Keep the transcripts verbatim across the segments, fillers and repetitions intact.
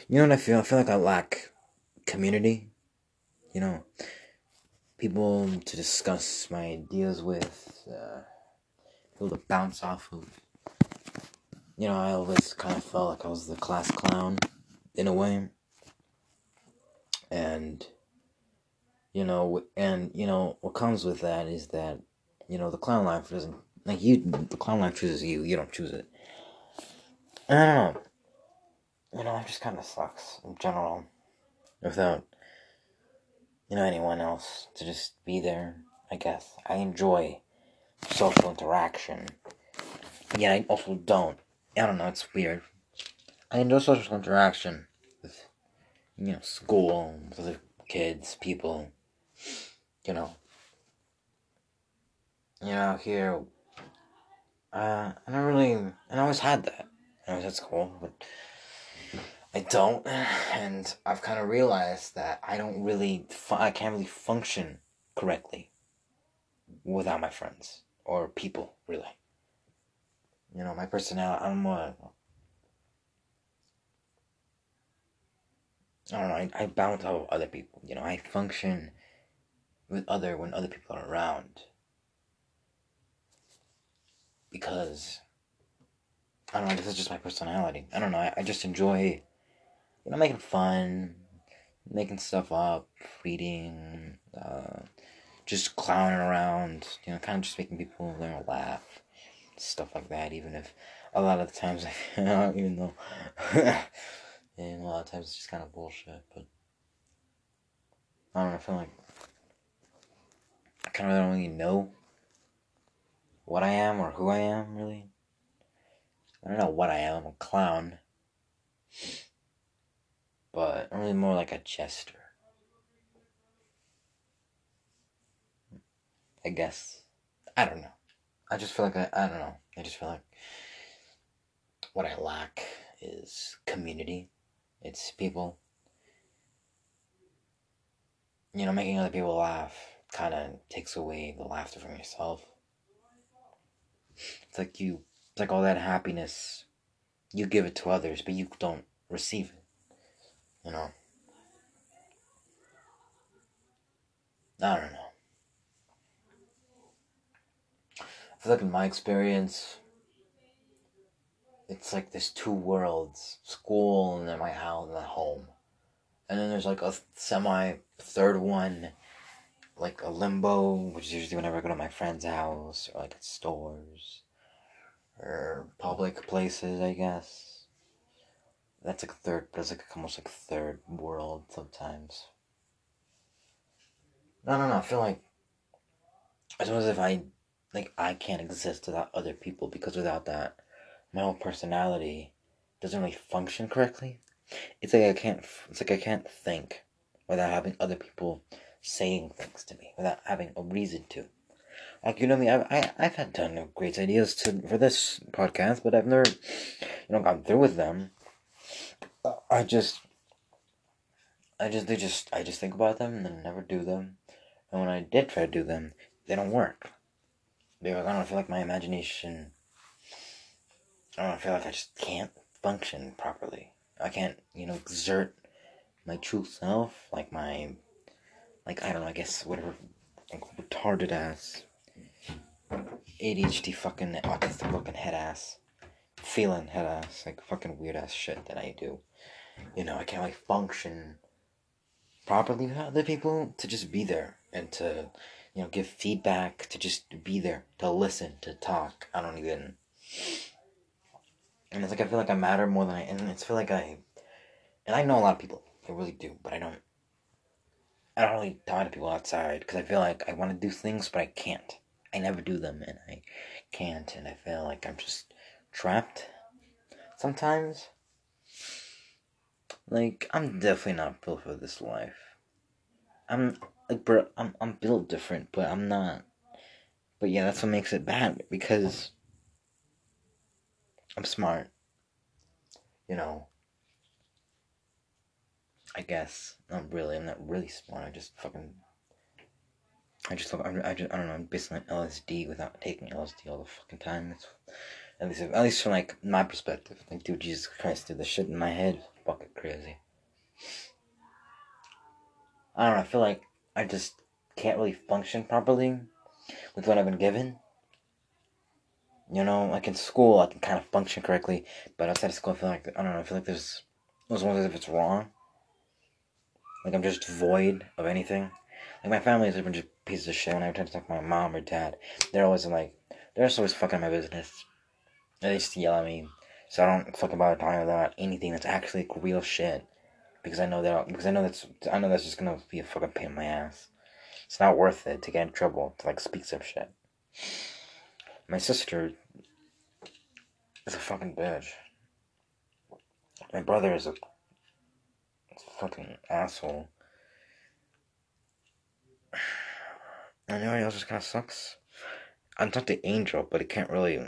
You know what I feel? I feel like I lack community. You know, people to discuss my ideas with, uh, people to bounce off of. You know, I always kind of felt like I was the class clown, in a way. And, you know, and, you know, what comes with that is that, you know, the clown life doesn't, like, you, the clown life chooses you, you don't choose it. And I don't know. You know, it just kind of sucks in general. Without, you know, anyone else to just be there, I guess. I enjoy social interaction. Yeah, I also don't. I don't know, it's weird. I enjoy social interaction with, you know, school, with other kids, people, you know. You know, here, uh, I don't really, and I always had that. I was at school, but I don't, and I've kind of realized that I don't really, fu- I can't really function correctly without my friends, or people, really. You know, my personality, I'm more, I don't know, I, I bounce off other people, you know, I function with other, when other people are around, because, I don't know, this is just my personality, I don't know, I, I just enjoy, you know, making fun, making stuff up, reading, uh, just clowning around, you know, kind of just making people, you know, laugh, stuff like that, even if a lot of the times, I, even though, and a lot of times it's just kind of bullshit, but, I don't know, I feel like, I kind of don't really know what I am or who I am, really. I don't know what I am, I'm a clown, but I'm really more like a jester, I guess. I don't know. I just feel like I, I don't know. I just feel like what I lack is community. It's people. You know, making other people laugh kind of takes away the laughter from yourself. It's like you, it's like all that happiness, you give it to others, but you don't receive it. You know? I don't know. I feel like in my experience, it's like there's two worlds, school and then my house and then home. And then there's like a semi third one, like a limbo, which is usually whenever I go to my friend's house or like at stores or public places, I guess. That's like a third, that's like almost like a third world sometimes. I don't know, I feel like it's almost as if I, like, I can't exist without other people because without that, my whole personality doesn't really function correctly. It's like I can't. It's like I can't think without having other people saying things to me without having a reason to. Like you know me, I've I, I've had ton of great ideas to for this podcast, but I've never, you know, gone through with them. I just, I just, they just, I just think about them and then never do them. And when I did try to do them, they don't work. Because I don't feel like my imagination. I don't feel like I just can't function properly. I can't, you know, exert my true self, like my like I don't know, I guess whatever, like retarded ass, A D H D fucking autistic looking head ass, feeling head ass, like fucking weird ass shit that I do. You know, I can't like function properly with other people to just be there and to, you know, give feedback, to just be there, to listen, to talk. I don't even. And it's like I feel like I matter more than I, and it's feel like I, and I know a lot of people, I really do, but I don't. I don't really talk to people outside because I feel like I want to do things, but I can't. I never do them, and I can't, and I feel like I'm just trapped sometimes. Like, I'm definitely not built for this life. I'm, like, bro, I'm, I'm built different, but I'm not. But yeah, that's what makes it bad, because I'm smart, you know. I guess. Not really, I'm not really smart, I just fucking. I just, I, I just, I don't know, I'm basically on L S D without taking L S D all the fucking time. It's At least, at least from like my perspective. Like, dude, Jesus Christ, dude, the shit in my head is fucking crazy. I don't know. I feel like I just can't really function properly with what I've been given. You know, like in school, I can kind of function correctly, but outside of school, I feel like I don't know. I feel like there's almost as if it's wrong. Like I'm just void of anything. Like my family is a bunch of pieces of shit. When I try to talk to my mom or dad, they're always like, they're just always fucking my business. They just yell at me, so I don't fucking bother talking about anything that's actually like, real shit. Because I know that because I know that's I know that's just gonna be a fucking pain in my ass. It's not worth it to get in trouble to like speak some shit. My sister is a fucking bitch. My brother is a fucking asshole. And everybody else just kind of sucks. I'm not the angel, but it can't really.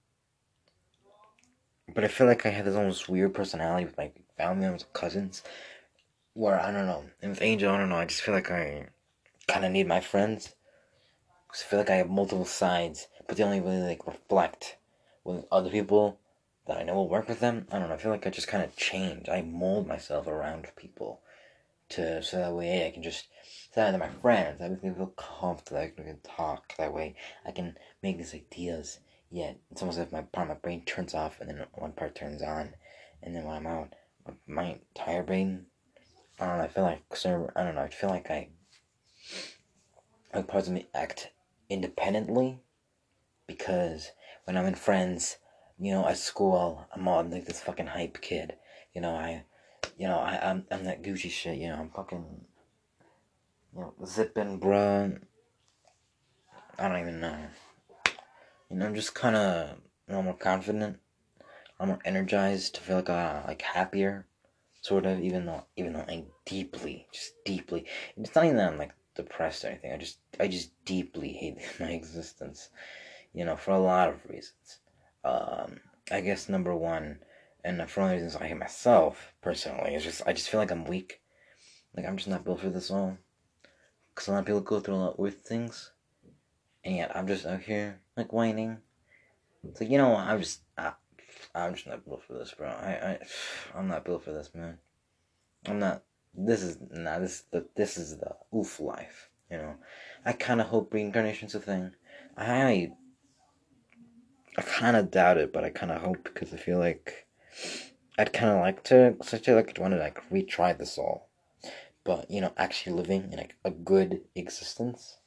But I feel like I have this almost weird personality with my family members, cousins, where I don't know. And with Angel, I don't know. I just feel like I kind of need my friends. Cause I feel like I have multiple sides, but they only really like reflect with other people that I know will work with them. I don't know. I feel like I just kind of change. I mold myself around people to so that way I can just so that they're my friends. I can feel comfortable. I can talk that way. I can make these ideas. Yet it's almost like my part of my brain turns off and then one part turns on, and then when I'm out, my entire brain. I don't know. I feel like so I don't know. I feel like I like parts of me act independently because when I'm in friends, you know, at school, I'm all like this fucking hype kid. You know, I, you know, I, I'm, I'm that Gucci shit. You know, I'm fucking, you know, zipping, bruh. I don't even know. You know, I'm just kind of, you know, more confident. I'm more energized. To feel like, uh, like happier, sort of. Even though, even though I deeply, just deeply. It's not even that I'm like depressed or anything. I just, I just deeply hate my existence. You know, for a lot of reasons. Um, I guess number one, and for one of the reasons I hate myself personally, is just I just feel like I'm weak. Like I'm just not built for this all. Cause a lot of people go through a lot of weird things, and yet I'm just out here like whining. It's like you know what? I'm just I, I'm just not built for this, bro. I I I'm not built for this, man. I'm not. This is nah. This the this is the oof life. You know, I kind of hope reincarnation's a thing. I I kind of doubt it, but I kind of hope because I feel like I'd kind of like to, such a like to want to like retry this all, but you know, actually living in like a good existence.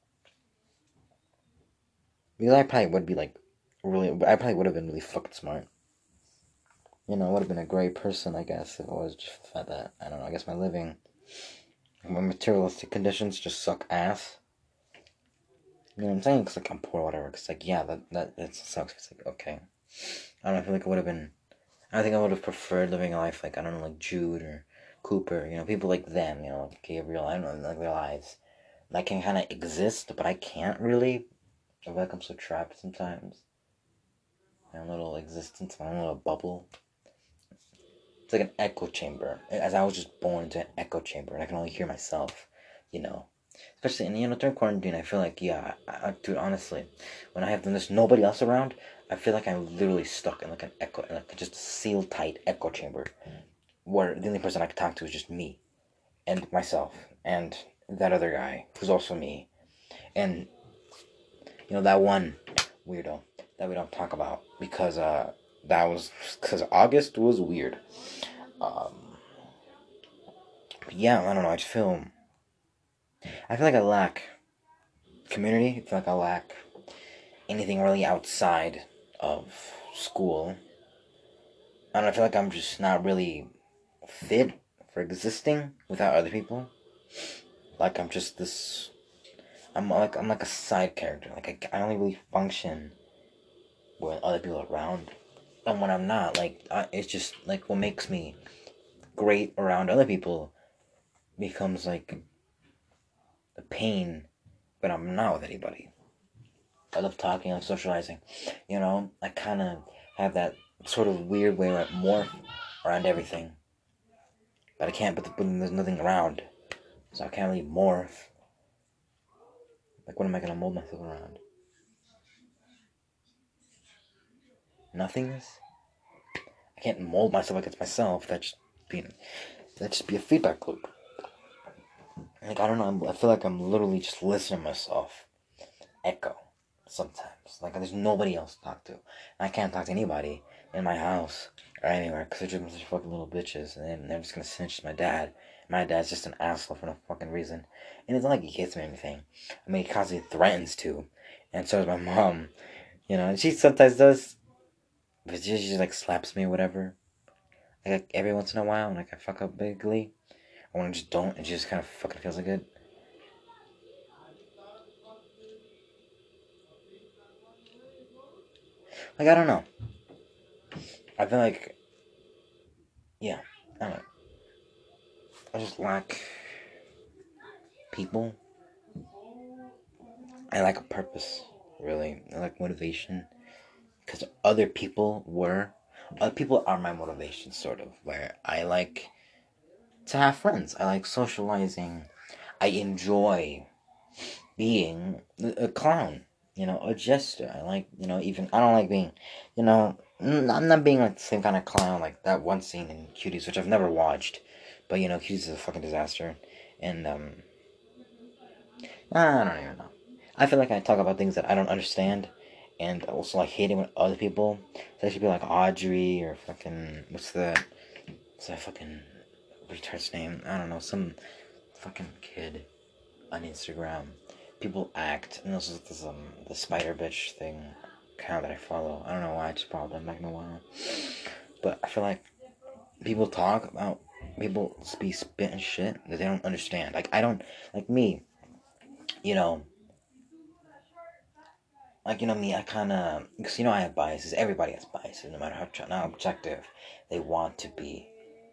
Because I probably would be like really, I probably would have been really fucking smart. You know, I would have been a great person, I guess, if it was just the fact that I don't know. I guess my living, my materialistic conditions just suck ass. You know what I'm saying? Cause like I'm poor, or whatever. Cause like yeah, that that that sucks. It's like okay, I don't know. I feel like I would have been. I think I would have preferred living a life like I don't know, like Jude or Cooper. You know, people like them. You know, like Gabriel. I don't know, like their lives. I can kind of exist, but I can't really. I feel like I'm so trapped sometimes. My own little existence, my own little bubble. It's like an echo chamber. As I was just born into an echo chamber, and I can only hear myself. You know, especially in you know during quarantine, I feel like yeah, I, I, dude. Honestly, when I have there's nobody else around, I feel like I'm literally stuck in like an echo, like just a sealed tight echo chamber, where the only person I could talk to is just me and myself and that other guy who's also me, and you know that one weirdo that we don't talk about because uh that was because August was weird. Um, yeah, I don't know. I just feel I feel like I lack community. I feel like I lack anything really outside of school. I don't know, I feel like I'm just not really fit for existing without other people. Like I'm just this. I'm like I'm like a side character. Like I, I only really function when other people are around, and when I'm not, like I, it's just like what makes me great around other people becomes like a pain when I'm not with anybody. I love talking, I love socializing. You know, I kind of have that sort of weird way where I morph around everything, but I can't. But when there's nothing around, so I can't really morph. Like, what am I gonna mold myself around? nothingness. I can't mold myself against myself. That just be that just be a feedback loop. Like I don't know. I'm, I feel like I'm literally just listening to myself echo sometimes. Like there's nobody else to talk to. And I can't talk to anybody in my house or anywhere because they're just such fucking little bitches, and they're just gonna snitch to my dad. My dad's just an asshole for no fucking reason, and it's not like he hits me or anything. I mean, he constantly threatens to, and so does my mom. You know, and she sometimes does, but she just like slaps me or whatever. Like every once in a while, and like I fuck up bigly, or when I just don't, and she just kind of fucking feels like it. Like I don't know. I feel like, yeah, I don't know. I just lack people. I lack a purpose, really. I lack motivation. Because other people were. Other people are my motivation, sort of. Where I like to have friends. I like socializing. I enjoy being a clown. You know, a jester. I like, you know, even. I don't like being, you know. I'm not being like the same kind of clown like that one scene in Cuties, which I've never watched. But, you know, Cuties is a fucking disaster. And, um. I don't even know. I feel like I talk about things that I don't understand, and also like hating when other people. So I should be like Audrey or fucking what's that? What's that fucking retard's name? I don't know. Some fucking kid on Instagram. People act, and this is this um the spider bitch thing account that I follow. I don't know why. I just followed them back in a while, but I feel like people talk about people be spitting shit that they don't understand. Like I don't like me. You know, like, you know me, I kind of, because, you know, I have biases. Everybody has biases, no matter how, how objective they want to be.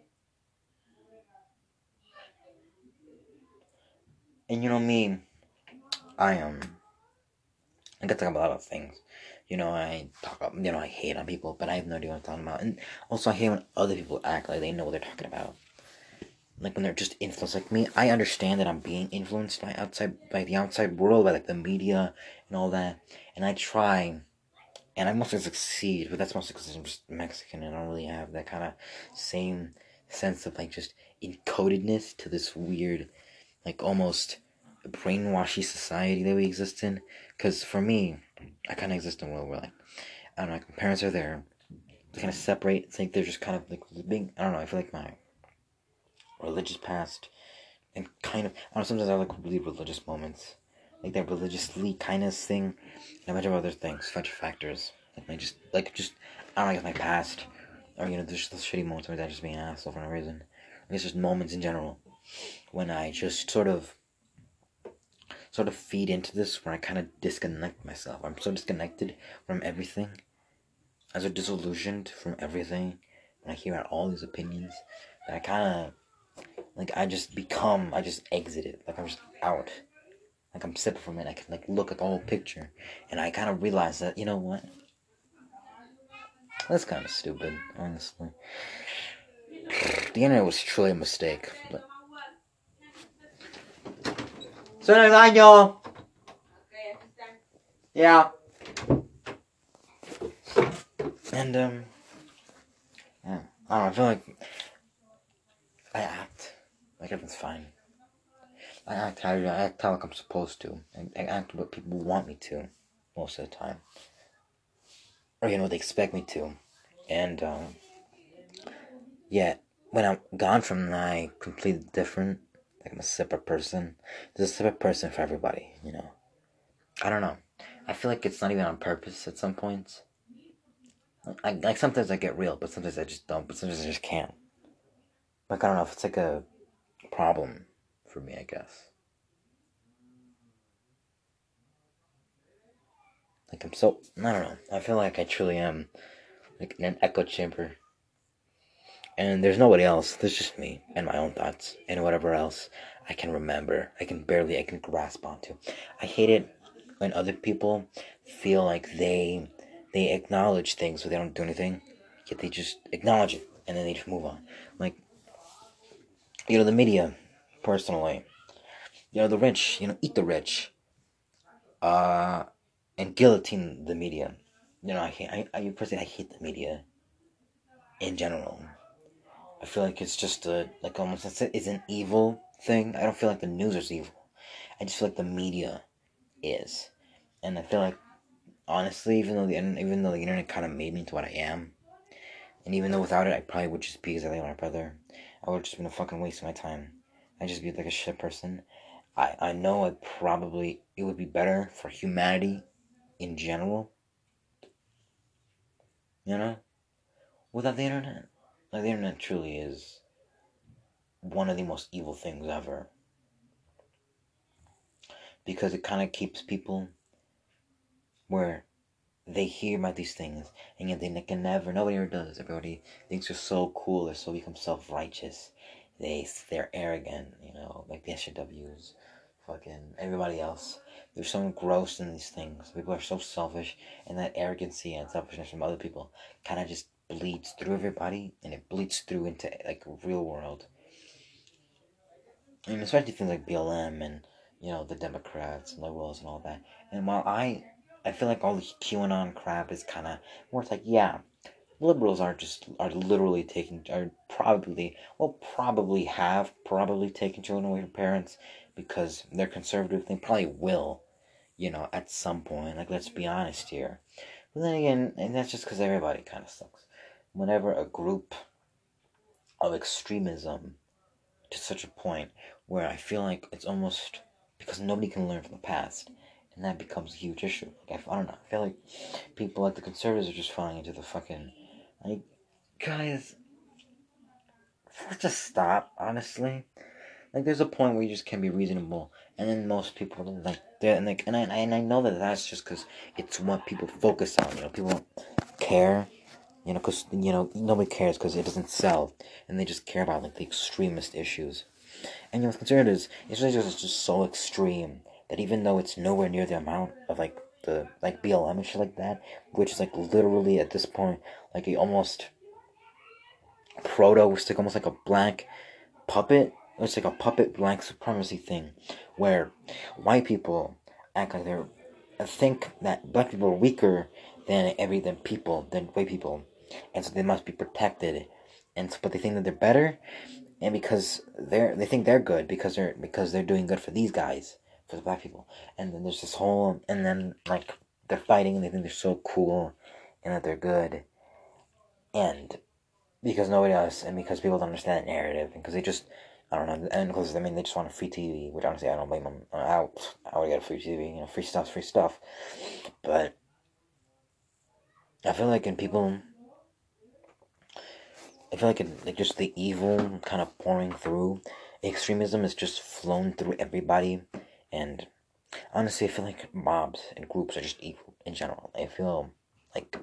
And, you know me, I am, um, I get to talk about a lot of things. You know, I talk about, you know, I hate on people, but I have no idea what I'm talking about. And also, I hate when other people act like they know what they're talking about. Like, when they're just influenced. Like me, I understand that I'm being influenced by outside, by the outside world, by, like, the media and all that. And I try, and I mostly succeed, but that's mostly because I'm just Mexican and I don't really have that kind of same sense of like just encodedness to this weird, like almost brainwashy society that we exist in. Because for me, I kind of exist in a world where like I don't know, like my parents are there, they kind of separate. It's like they're just kind of like being. I don't know. I feel like my religious past and kind of. I don't know. Sometimes I have like really religious moments, like that religiously kindness thing, and a bunch of other things, a bunch of factors. Like my just like just I don't know, like my past, or you know, there's those shitty moments where I just being an asshole for no reason. I guess just moments in general when I just sort of sort of feed into this, where I kind of disconnect myself. I'm so disconnected from everything. I'm so disillusioned from everything when I hear out all these opinions that I kind of like I just become I just exit it. Like I'm just out. Like I'm separate from it. I can like look at the whole picture, and I kind of realize that you know what? That's kind of stupid, honestly. The internet was truly a mistake. But... So next año. Yeah. And um, yeah. I don't know. I feel like I act like everything's fine. I act how I act how like I'm supposed to. I, I act what people want me to most of the time, or you know they expect me to. And um, yeah, when I'm gone from that, I completely different. Like I'm a separate person. There's a separate person for everybody. You know. I don't know. I feel like it's not even on purpose at some points. I, like sometimes I get real, but sometimes I just don't. But sometimes I just can't. Like I don't know if it's like a problem for me. I guess. Like I'm so I don't know. I feel like I truly am like in an echo chamber, and there's nobody else. There's just me and my own thoughts and whatever else I can remember. I can barely I can grasp onto. I hate it when other people feel like they they acknowledge things but they don't do anything, yet they just acknowledge it and then they just move on. Like you know the media, personally. You know the rich. You know eat the rich. Uh, and guillotine the media. you know, I hate, I, I personally, I hate the media in general. I feel like it's just a, like almost, it's, a, it's an evil thing. I don't feel like the news is evil. I just feel like the media is. And I feel like, honestly, even though the, even though the internet kind of made me into what I am, and even though without it, I probably would just be exactly like my brother. I would have just been a fucking waste of my time. I'd just be like a shit person. I, I know it probably, it would be better for humanity in general, you know, without the internet. Like, the internet truly is one of the most evil things ever. Because it kind of keeps people where they hear about these things, and yet they can never, nobody ever does. Everybody thinks they're so cool, they're so become self-righteous. They, they're arrogant, you know, like the S J Ws, fucking everybody else. They're so engrossed in these things. People are so selfish, and that arrogancy and selfishness from other people kind of just bleeds through everybody, and it bleeds through into, like, real world. And especially things like B L M and, you know, the Democrats and liberals and all that. And while I, I feel like all this QAnon crap is kind of, where it's like, yeah, liberals are just, are literally taking, are probably, well, probably have probably taken children away from parents because they're conservative. They probably will, you know, at some point. Like, let's be honest here. But then again, and that's just because everybody kind of sucks. Whenever a group of extremism to such a point where I feel like it's almost because nobody can learn from the past, and that becomes a huge issue. Like, I, I don't know. I feel like people like the conservatives are just falling into the fucking, like, guys, just stop. Honestly, like, there's a point where you just can't be reasonable, and then most people like they're and like, and I and I know that that's just because it's what people focus on. You know, people don't care. You know, because you know nobody cares because it doesn't sell, and they just care about like the extremist issues. And you know, with conservatives, it's really just, it's just so extreme that even though it's nowhere near the amount of like the like B L M and shit like that, which is like literally at this point like a almost proto, it's like almost like a black puppet. It's like a puppet blank supremacy thing, where white people act like they're think that black people are weaker than every than people than white people, and so they must be protected, and so, but they think that they're better, and because they're they think they're good because they're because they're doing good for these guys, for the black people, and then there's this whole, and then like they're fighting and they think they're so cool and that they're good, and because nobody else, and because people don't understand that narrative, and because they just, I don't know, and because I mean they just want a free T V, which honestly I don't blame them. I I would get a free T V, you know, free stuff's free stuff, but I feel like in people, I feel like in, like just the evil kind of pouring through, extremism is just flown through everybody, and honestly I feel like mobs and groups are just evil in general. I feel like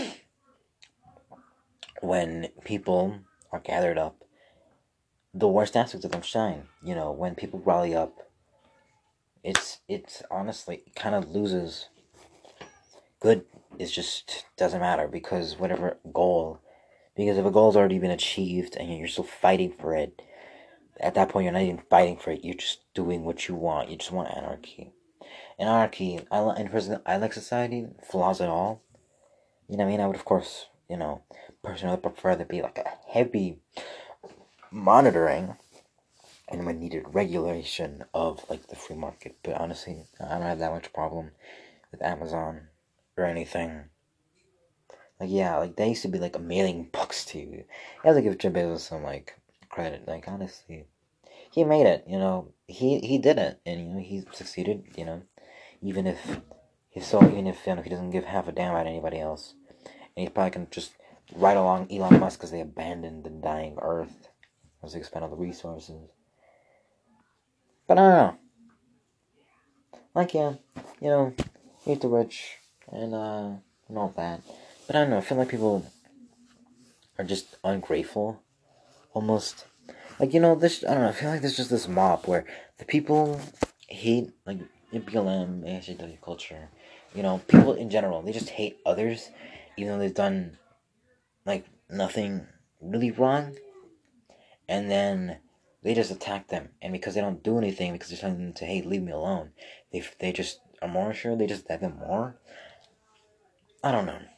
when people are gathered up, the worst aspects of them shine. You know, when people rally up, it's it's honestly it kind of loses. Good is just doesn't matter because whatever goal, because if a goal's already been achieved and you're still fighting for it, at that point you're not even fighting for it. You're just doing what you want. You just want anarchy. And anarchy, I li- in person, I like society, flaws and all. You know what I mean? I would of course, you know, personally prefer there be like a heavy monitoring and when needed regulation of like the free market. But honestly, I don't have that much problem with Amazon or anything. Like, yeah, like they used to be like a mailing books to you. I have to give Jeff Bezos some like credit. Like, honestly, he made it. You know, he he did it, and you know he succeeded. You know, even if he's so even if you know, he doesn't give half a damn about anybody else, and he probably can just ride along Elon Musk because they abandoned the dying Earth as they expend all the resources. But I don't know. Like, yeah, you know, hate the rich and uh and all that. But I don't know. I feel like people are just ungrateful, almost. Like, you know, this, I don't know, I feel like there's just this mob where the people hate, like, B L M, A S J W culture, you know, people in general, they just hate others, even though they've done, like, nothing really wrong, and then they just attack them, and because they don't do anything, because they're telling them to, hey, leave me alone, they, they just are more sure, they just attack them more. I don't know.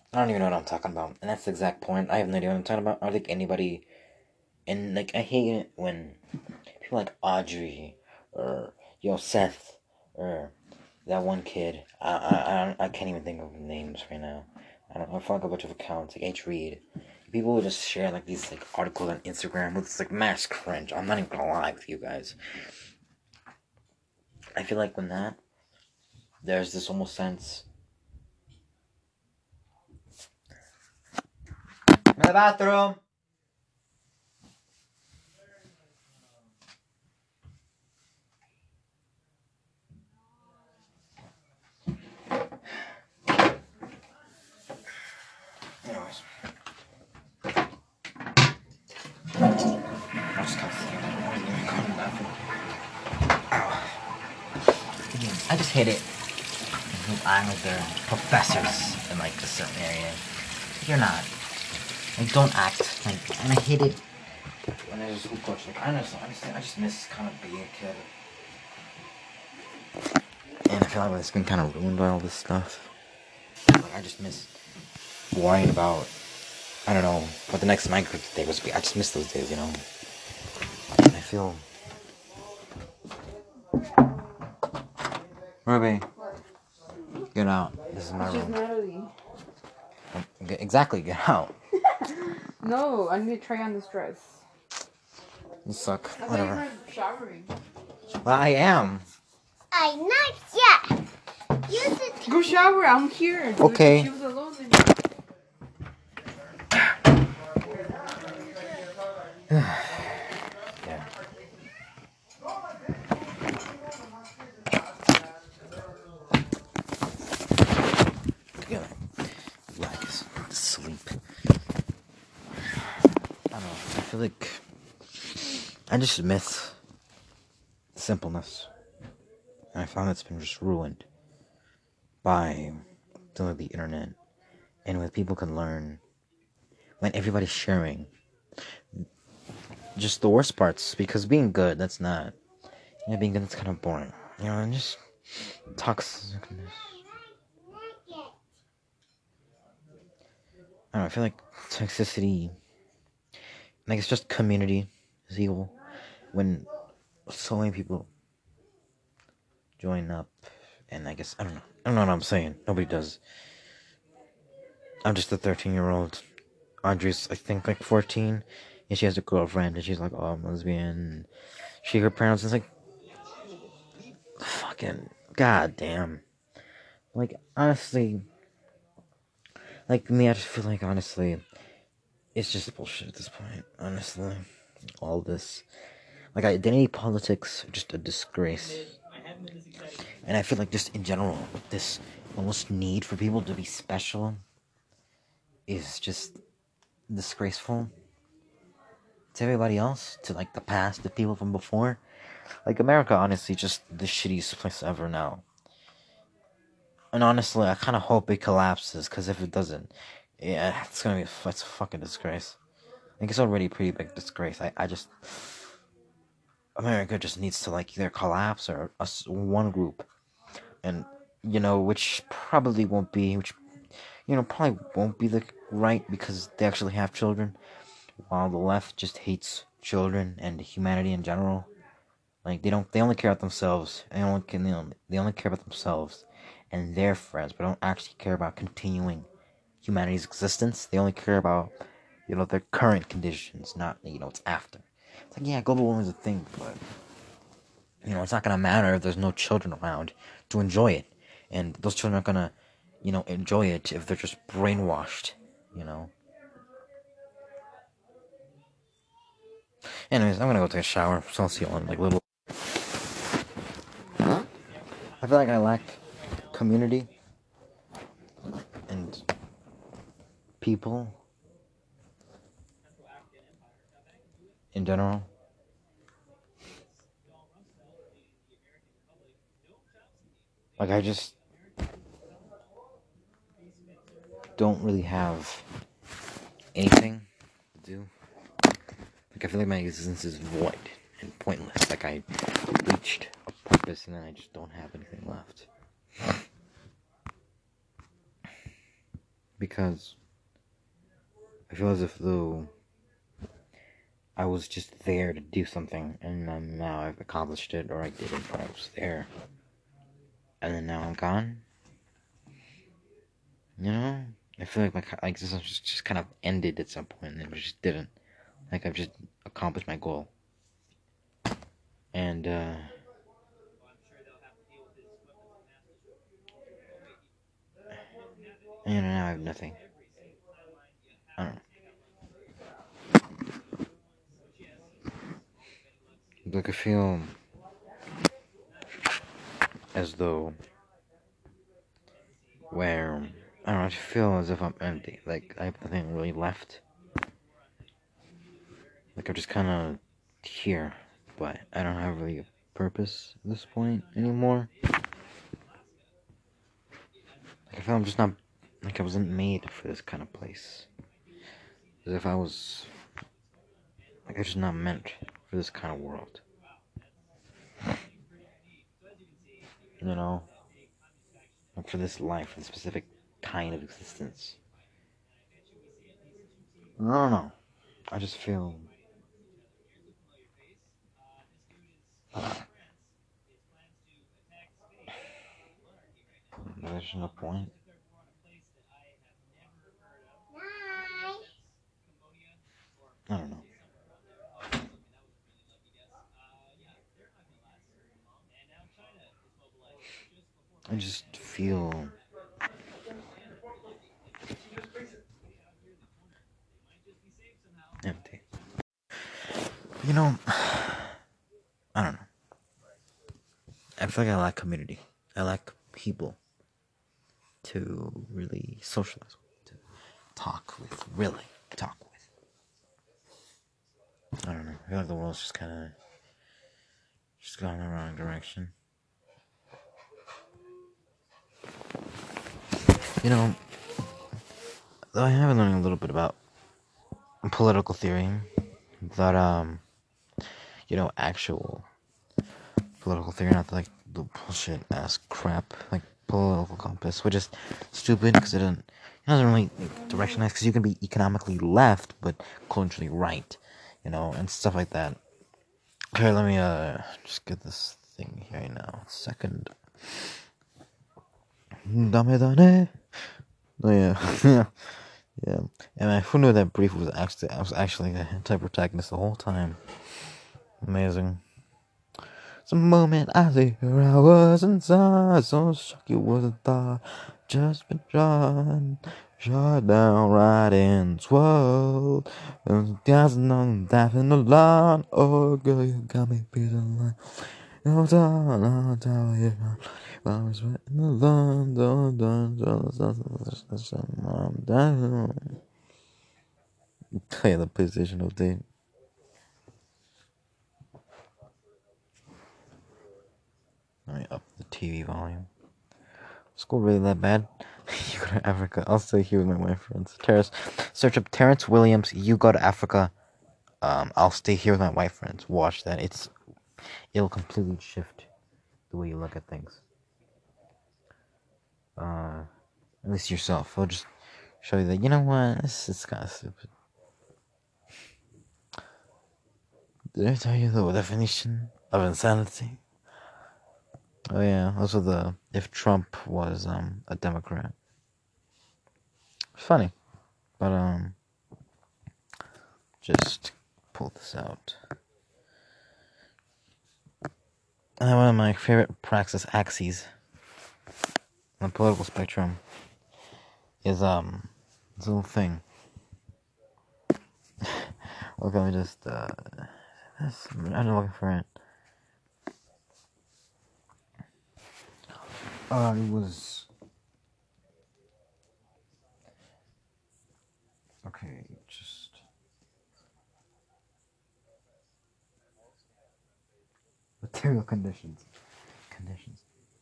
I don't even know what I'm talking about, and that's the exact point. I have no idea what I'm talking about. I don't think anybody, and like I hate it when people like Audrey or yo Seth or that one kid. I I I, don't, I can't even think of names right now. I don't. I follow like a bunch of accounts like H Reed. People will just share like these like articles on Instagram with this like mass cringe. I'm not even gonna lie with you guys. I feel like when that there's this almost sense. I'm in the bathroom. Anyways, I just got Ow. I just hate it. I'm like they're professors in like a certain area. You're not. Like don't act like. And I hate it when there's a school coach. Like I understand. I just I just miss kind of being a kid. And I feel like it's been kind of ruined by all this stuff. Like I just miss worrying about. I don't know what the next Minecraft day was. Be. I just miss those days, you know. And I feel. Ruby, get out. This is my She's room. Natalie. Exactly, get out. No, I need to try on this dress. You suck. I Whatever. thought you were showering. Well, I am. I'm not yet. You should Go shower. I'm here. Okay. She was alone. Yeah. Yeah. Relax. Sleep. I don't know. I feel like I just miss simpleness. And I found it's been just ruined by the, the internet. And when people can learn, when everybody's sharing, just the worst parts. Because being good, that's not. You know, being good, that's kind of boring. You know, and just toxicness. I don't know. I feel like toxicity, like it's just community is evil. When so many people join up, and I guess I don't know. I don't know what I'm saying. Nobody does. I'm just a thirteen year old. Audrey's I think like fourteen, and she has a girlfriend, and she's like, "Oh, I'm lesbian." She her parents is like, "Fucking goddamn." Like honestly, like me, I just feel like honestly, it's just bullshit at this point. Honestly, all this, like identity politics, are just a disgrace. And I feel like just in general, this almost need for people to be special is just disgraceful to everybody else, to like the past, the people from before. Like America, honestly, just the shittiest place ever now. And honestly, I kind of hope it collapses, because if it doesn't, yeah, it's gonna be it's a fucking disgrace. I think it's already a pretty big disgrace. I, I just America just needs to like either collapse or us one group, and you know which probably won't be which you know probably won't be the right because they actually have children, while the left just hates children and humanity in general. Like they don't, they only care about themselves. They only can, they only, they only care about themselves and their friends, but don't actually care about continuing humanity's existence. They only care about, you know, their current conditions, not you know what's after. It's like yeah, global warming is a thing, but you know it's not gonna matter if there's no children around to enjoy it, and those children aren't gonna, you know, enjoy it if they're just brainwashed. You know. Anyways, I'm gonna go take a shower, so I'll see you on like little. I feel like I lack community and people in general. Like I just don't really have anything to do. Like I feel like my existence is void and pointless. Like I reached a purpose and then I just don't have anything left. because I feel as if though I was just there to do something, and um, now I've accomplished it, or I didn't, but I was there, and then now I'm gone. You know, I feel like my my existence just, just kind of ended at some point, and it just didn't. Like I've just accomplished my goal, and uh, you know now I have nothing. I don't know. Like I feel as though where I don't know. I just feel as if I'm empty. Like I have nothing really left. Like I'm just kind of here, but I don't have really a purpose at this point anymore. Like I feel I'm just not like I wasn't made for this kind of place. As if I was like I just not meant for this kind of world. You know, like for this life, for this specific kind of existence. I don't know. I just feel. There's no point. I don't know. I just feel empty. You know, I don't know. I feel like I lack community. I lack people to really socialize with, to talk with, really talk with. I don't know. I feel like the world's just kind of just going the wrong direction. You know, though I have been learning a little bit about political theory, that um, you know, actual political theory, not like the bullshit ass crap like political compass, which is stupid because it doesn't, it doesn't really directionize. Because you can be economically left but culturally right, you know, and stuff like that. Okay, let me uh just get this thing here right now. Second. Dame dane. Oh yeah, yeah, yeah. And I, who knew that Brief was actually I was actually the anti-protagonist the whole time. Amazing. It's a moment I see her, I was inside, so shocked it wasn't thought, just been shot, shot down right in swirled, and dancing on laughing a lot. Oh girl, you got me feeling like no time, no time, you know. I was right in the London, dun, dun, dun, down. Play the PlayStation update. Let me up the T V volume. School really that bad? You go to Africa. I'll stay here with my friends. Terrace. Search up Terrence Williams. You go to Africa. Um, I'll stay here with my white friends. Watch that. It's it'll completely shift the way you look at things. Uh, at least yourself. I'll just show you that. You know what? This is kind of stupid. Did I tell you the definition of insanity? Oh yeah. Also the if Trump was um a Democrat. Funny, but um, just pull this out. And one of my favorite praxis axes on the political spectrum is um this little thing. Okay, let me just uh, this, I'm looking for it. Uh, it was okay. Just material conditions. Conditions.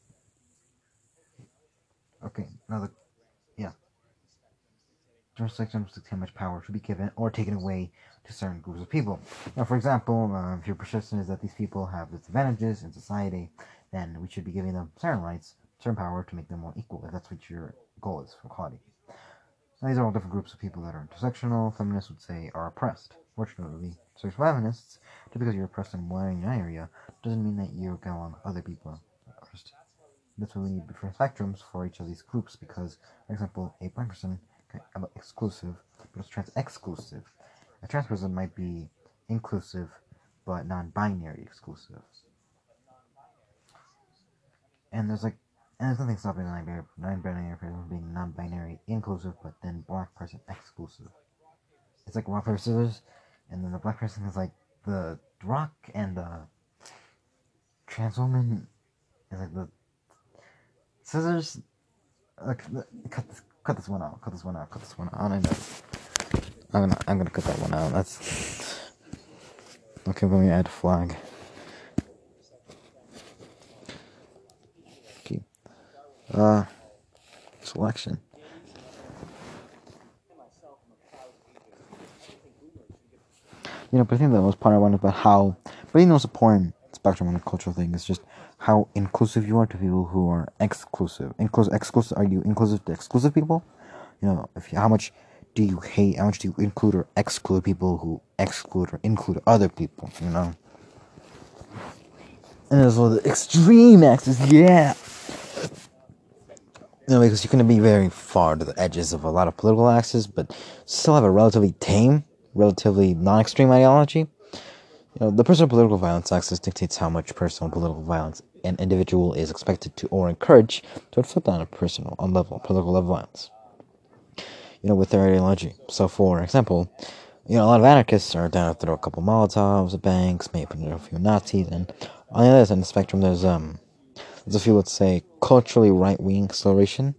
Okay, now the yeah. Jurisdictions dictate how much power should be given or taken away to certain groups of people. Now, for example, uh, if your perception is that these people have disadvantages in society, then we should be giving them certain rights, certain power to make them more equal, if that's what your goal is for equality. Now, these are all different groups of people that are intersectional. Feminists would say are oppressed. Fortunately, social feminists, just because you're oppressed in one area doesn't mean that you get along with other people. First, that's why we need different spectrums for each of these groups because, for example, a blind person can be exclusive, but it's trans-exclusive. A trans person might be inclusive, but non-binary exclusive. And there's like, and there's nothing stopping non-binary, non-binary person being non-binary inclusive, but then black person exclusive. It's like rock paper scissors, and then the black person is like the rock, and the trans woman is like the scissors. Uh, cut this, cut this one out. Cut this one out. Cut this one out. I know. I'm gonna, I'm gonna cut that one out. That's okay. Let me add a flag. Okay. Uh, selection. You know, but I think the most part I want about how, but I think the most important spectrum on the cultural thing is just how inclusive you are to people who are exclusive. Inclusive, exclusive. Are you inclusive to exclusive people? You know, if you, how much do you hate? How much do you include or exclude people who exclude or include other people? You know. And there's all the extreme axis, yeah. You know, because you can be very far to the edges of a lot of political axes, but still have a relatively tame, relatively non-extreme ideology. You know, the personal political violence axis dictates how much personal political violence an individual is expected to or encouraged to inflict on a personal, on level, political level violence. You know, with their ideology. So, for example, you know, a lot of anarchists are down to throw a couple Molotovs at banks, maybe put in a few Nazis, and on the other side of the spectrum, there's um, there's a few, let's say, culturally right-wing acceleration,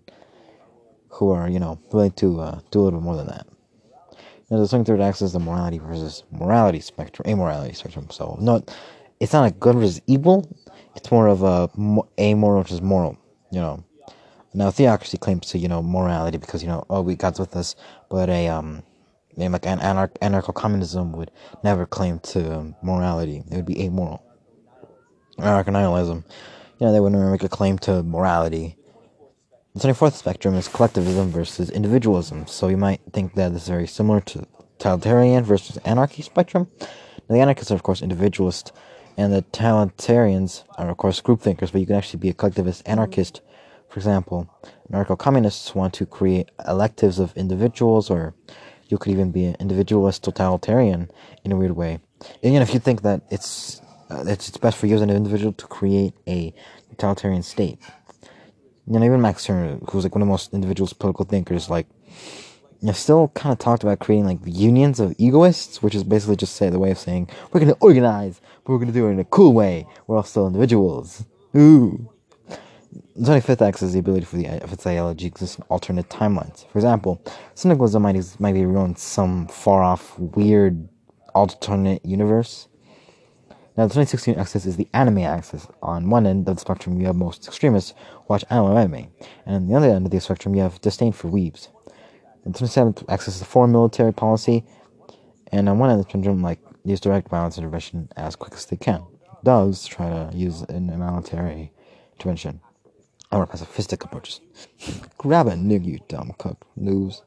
who are, you know, willing to uh, do a little bit more than that. Now, the third axis is the morality versus morality spectrum, amorality spectrum. So, no, it's not a good versus evil. It's more of a amoral versus moral. You know, now theocracy claims to, you know, morality because, you know, oh, we God's with us, but a um, name like an anarch anarcho-communism would never claim to um, morality. It would be amoral. Anarcho-nihilism, you know, they would never make a claim to morality. The twenty-fourth spectrum is collectivism versus individualism, so you might think that this is very similar to totalitarian versus anarchy spectrum. Now, the anarchists are, of course, individualist, and the totalitarians are, of course, group thinkers, but you can actually be a collectivist anarchist. For example, anarcho-communists want to create electives of individuals, or you could even be an individualist totalitarian in a weird way. And, you know, if you think that it's, uh, it's, it's best for you as an individual to create a totalitarian state. You know, even Max Turner, who's like one of the most individualist political thinkers, like, you know, still kind of talked about creating like unions of egoists, which is basically just say the way of saying we're going to organize, but we're going to do it in a cool way. We're all still individuals. Ooh. The twenty-fifth axis is the ability for the if its ideology exists in alternate timelines. For example, syndicalism might might be real in some far off, weird, alternate universe. Now, the twenty sixteen axis is the anime axis. On one end of the spectrum, you have most extremists watch anime, and on the other end of the spectrum, you have disdain for weebs. The twenty-seventh axis is the foreign military policy, and on one end of the spectrum, like, use direct violence intervention as quick as they can. Does try to use a military intervention. Or pacifistic approaches. Grab a nigga, you dumb cook. Lose.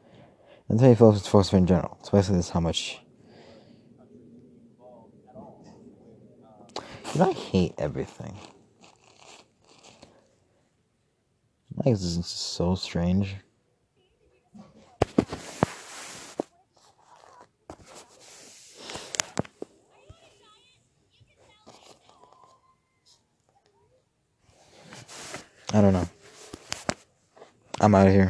And twenty focus philosophy in general. So basically, this is how much. You know, I hate everything. My existence is so strange. I don't know. I'm out of here.